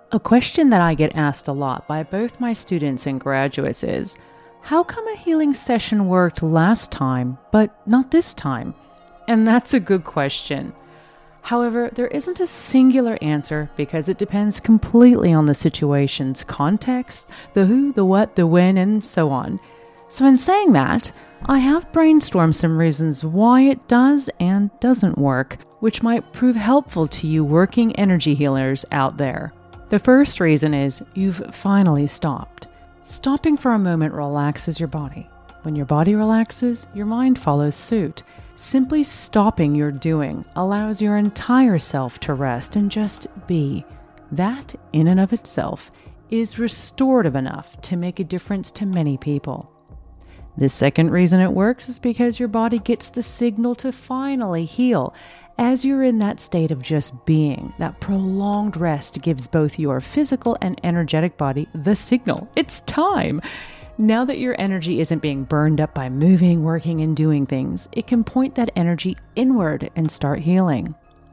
A question that I get asked a lot by both my students and graduates is, how come a healing session worked last time, but not this time? And that's a good question. However, there isn't a singular answer because it depends completely on the situation's context, the who, the what, the when, and so on. So in saying that, I have brainstormed some reasons why it does and doesn't work, which might prove helpful to you working energy healers out there. The first reason is you've finally stopped. Stopping for a moment relaxes your body. When your body relaxes, your mind follows suit. Simply stopping your doing allows your entire self to rest and just be. That, in and of itself, is restorative enough to make a difference to many people. The second reason it works is because your body gets the signal to finally heal. As you're in that state of just being, that prolonged rest gives both your physical and energetic body the signal. It's time. Now that your energy isn't being burned up by moving, working, and doing things, it can point that energy inward and start healing.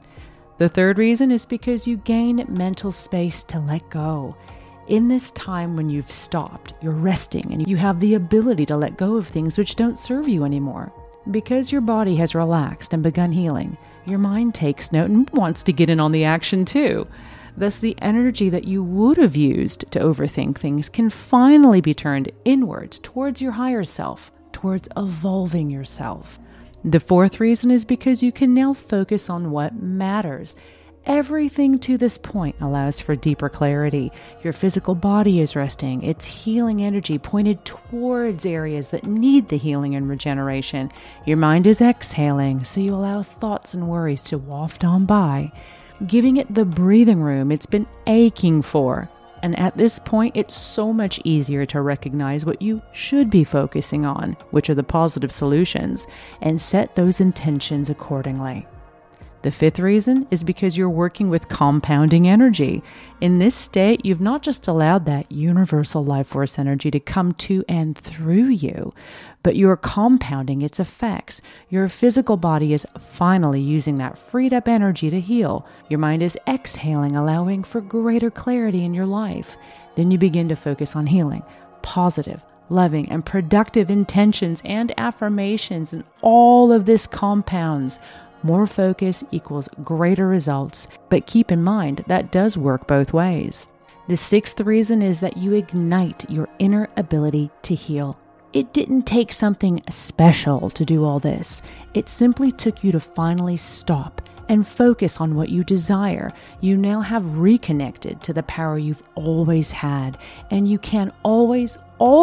The third reason is because you gain mental space to let go. In this time when you've stopped, you're resting and you have the ability to let go of things which don't serve you anymore. Because your body has relaxed and begun healing, your mind takes note and wants to get in on the action too. Thus, the energy that you would have used to overthink things can finally be turned inwards towards your higher self, towards evolving yourself. The fourth reason is because you can now focus on what matters. Everything to this point allows for deeper clarity. Your physical body is resting. Its healing energy pointed towards areas that need the healing and regeneration. Your mind is exhaling, so you allow thoughts and worries to waft on by, giving it the breathing room it's been aching for. And at this point, it's so much easier to recognize what you should be focusing on, which are the positive solutions, and set those intentions accordingly. The fifth reason is because you're working with compounding energy. In this state, you've not just allowed that universal life force energy to come to and through you, but you're compounding its effects. Your physical body is finally using that freed up energy to heal. Your mind is exhaling, allowing for greater clarity in your life. Then you begin to focus on healing, positive, loving, and productive intentions and affirmations, and all of this compounds. More focus equals greater results, but keep in mind that does work both ways. The sixth reason is that you ignite your inner ability to heal. It didn't take something special to do all this. It simply took you to finally stop and focus on what you desire. You now have reconnected to the power you've always had, and you can always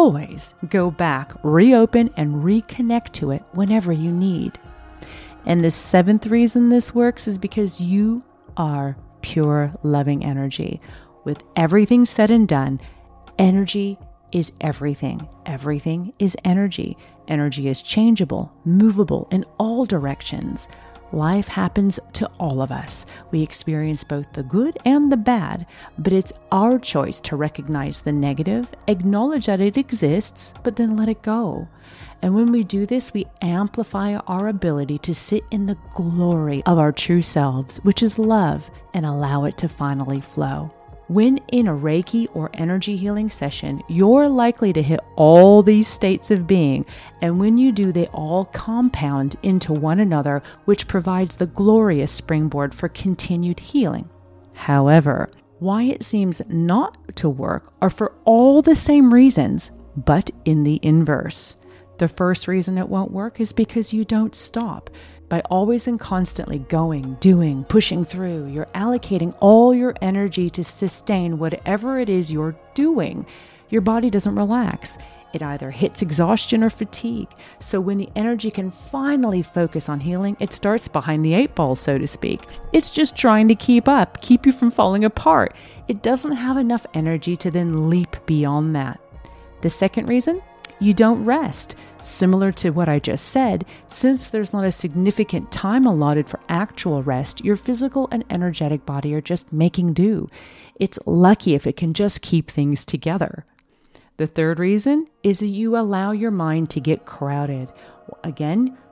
go back, reopen, and reconnect to it whenever you need. And the seventh reason this works is because you are pure loving energy. With everything said and done, energy is everything. Everything is energy. Energy is changeable, movable in all directions. Life happens to all of us. We experience both the good and the bad, but it's our choice to recognize the negative, acknowledge that it exists, but then let it go. And when we do this, we amplify our ability to sit in the glory of our true selves, which is love, and allow it to finally flow. When in a Reiki or energy healing session, you're likely to hit all these states of being, and when you do, they all compound into one another, which provides the glorious springboard for continued healing. However, why it seems not to work are for all the same reasons, but in the inverse. The first reason it won't work is because you don't stop. By always and constantly going, doing, pushing through, you're allocating all your energy to sustain whatever it is you're doing. Your body doesn't relax. It either hits exhaustion or fatigue. So when the energy can finally focus on healing, it starts behind the eight ball, so to speak. It's just trying to keep up, keep you from falling apart. It doesn't have enough energy to then leap beyond that. The second reason? You don't rest. Similar to what I just said, since there's not a significant time allotted for actual rest, your physical and energetic body are just making do. It's lucky if it can just keep things together. The third reason is that you allow your mind to get crowded. Again,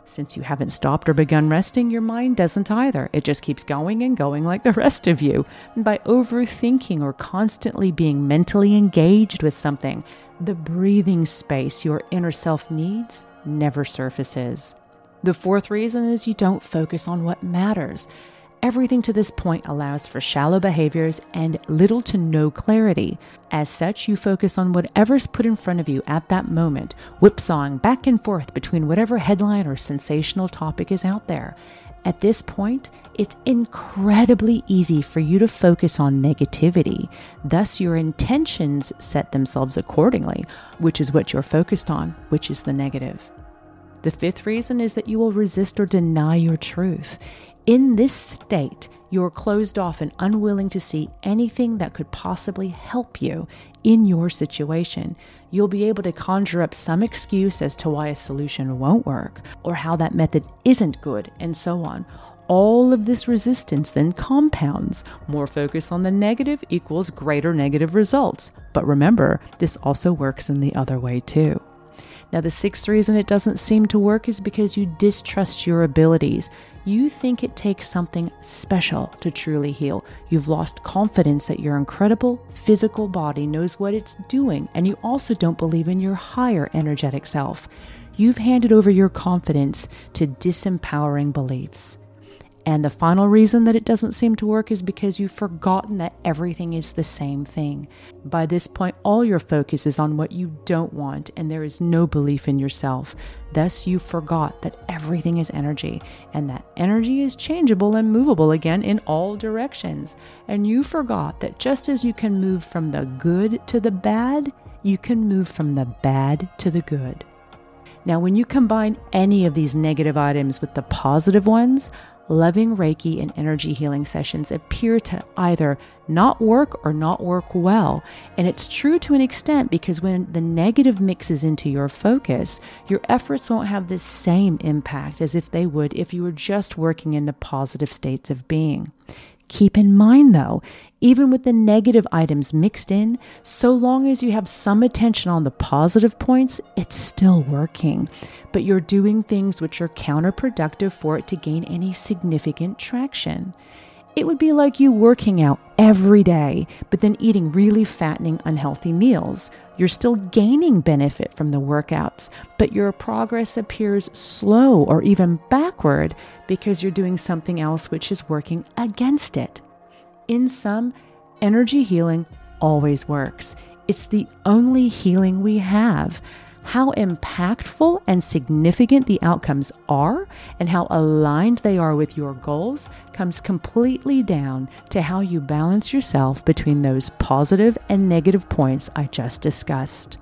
Since you haven't stopped or begun resting, your mind doesn't either. It just keeps going and going like the rest of you. And by overthinking or constantly being mentally engaged with something, the breathing space your inner self needs never surfaces. The fourth reason is you don't focus on what matters. Everything to this point allows for shallow behaviors and little to no clarity. As such, you focus on whatever's put in front of you at that moment, whipsawing back and forth between whatever headline or sensational topic is out there. At this point, it's incredibly easy for you to focus on negativity. Thus, your intentions set themselves accordingly, which is what you're focused on, which is the negative. The fifth reason is that you will resist or deny your truth. In this state, you're closed off and unwilling to see anything that could possibly help you in your situation. You'll be able to conjure up some excuse as to why a solution won't work or how that method isn't good, and so on. All of this resistance then compounds. More focus on the negative equals greater negative results. But remember, this also works in the other way too. Now, the sixth reason it doesn't seem to work is because you distrust your abilities. You think it takes something special to truly heal. You've lost confidence that your incredible physical body knows what it's doing, and you also don't believe in your higher energetic self. You've handed over your confidence to disempowering beliefs. And the final reason that it doesn't seem to work is because you've forgotten that everything is the same thing. By this point, all your focus is on what you don't want, and there is no belief in yourself. Thus, you forgot that everything is energy, and that energy is changeable and movable again in all directions. And you forgot that just as you can move from the good to the bad, you can move from the bad to the good. Now, when you combine any of these negative items with the positive ones, loving Reiki and energy healing sessions appear to either not work or not work well. And it's true to an extent because when the negative mixes into your focus, your efforts won't have the same impact as if they would if you were just working in the positive states of being. Keep in mind though, even with the negative items mixed in, so long as you have some attention on the positive points, it's still working. But you're doing things which are counterproductive for it to gain any significant traction. It would be like you working out every day, but then eating really fattening, unhealthy meals. You're still gaining benefit from the workouts, but your progress appears slow or even backward because you're doing something else which is working against it. In sum, energy healing always works. It's the only healing we have. How impactful and significant the outcomes are and how aligned they are with your goals comes completely down to how you balance yourself between those positive and negative points I just discussed.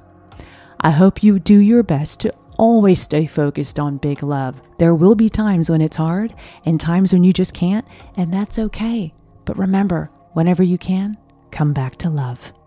I hope you do your best to always stay focused on big love. There will be times when it's hard and times when you just can't, and that's okay. But remember, whenever you can, come back to love.